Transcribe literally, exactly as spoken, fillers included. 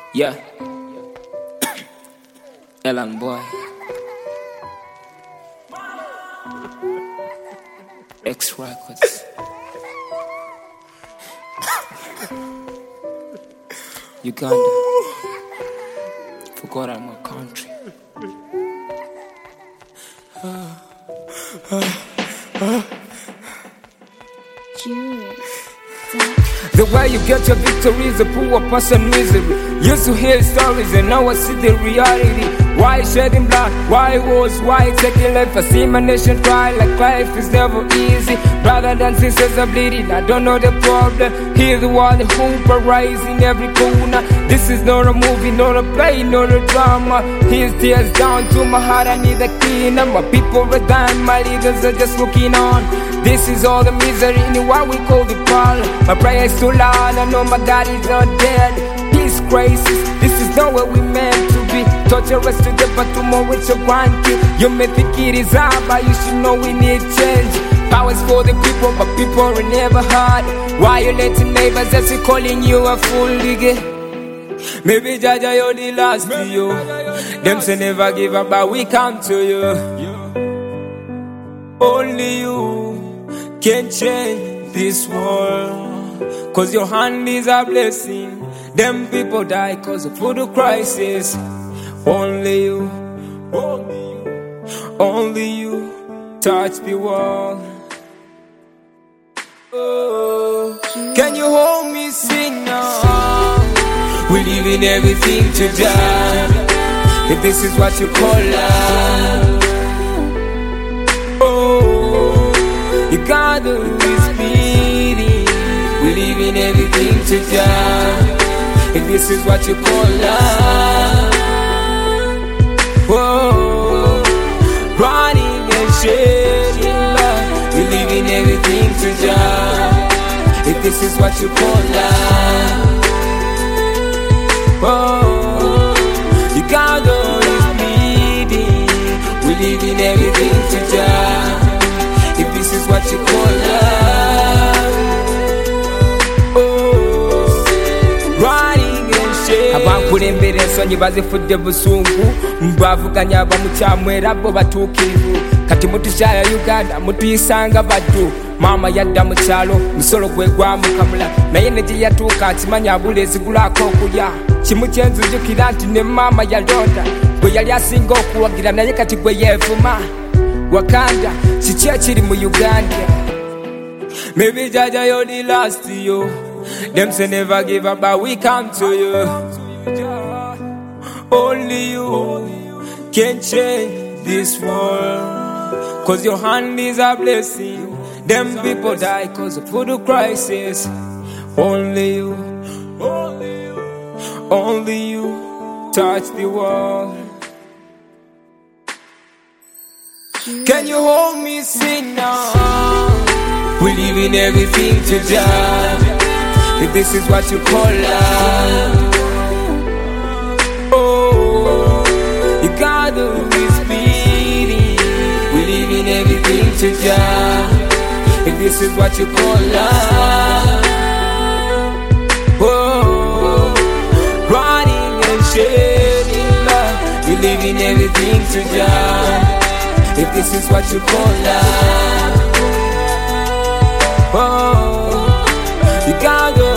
Yeah. Elan boy. X Records. Uganda. Forgot I'm a country. The way you get your victory is a poor person misery. Used to hear stories and now I see the reality. Why shedding blood? Why wars? Why taking life? I see my nation cry like life is never easy. Brother and sisters are bleeding, I don't know the problem. Hear the one hoop rising every corner. This is not a movie, not a play, not a drama. Here's tears down to my heart, I need a cleaner. My people are dying, my leaders are just looking on. This is all the misery in what we call the problem. My prayer is too loud, I know my God is not dead. This crisis, this is not what we meant to be. Torture us today, but tomorrow it's your grandkid. You may think it is hard, but you should know we need change. Powers for the people, but people are never heard. Violating neighbors, that's calling you a fool, nigga. Maybe Jaja, you're the last to you. Them say never give up, but we come to you. Only you can change this world, cause your hand is a blessing. Them people die cause of food crisis. Only you, only you, only you touch the world. Oh, can you hold me, sing now? We live in everything to die. If this is what you call love, oh, you gotta is bleeding. We live in everything to die. If this is what you call love, oh, running and shedding love. We live in everything to die. If this is what you call love, oh, you got all is bleeding. We live in everything to die. If this is what you call love, oh, running and shedding. Abankulembere ensonyi bazifudde busungu. Mbavuganya bamukyamwera bo batuukirivu. Kati mutukyaya Uganda mutuyisanga baddu. Mama yadda mu kyalo musolo gwe gwamukamula, naye ne gye yatuuka akimanya abula ezigulako okulya. Kimu kyenzijukira nti ne mama yalonda gwe yali asinga okuwagira, naye kati gwe yeevuma. Wakanda kiki ekiri mu Uganda? Maybe Jaja, you're the last to you. Them say never give up, but we come to you. Only you can change this world, cause your hand is a blessing. Them people die cause of food crisis. Only you, only you, only you touch the world. Can you hold me, sing now? We live in everything to die. If this is what you call love, oh, you gotta be bleeding. We live in everything to die. If this is what you call love, oh, running and shedding love. We live in everything to die. If this is what you call love, oh, you gotta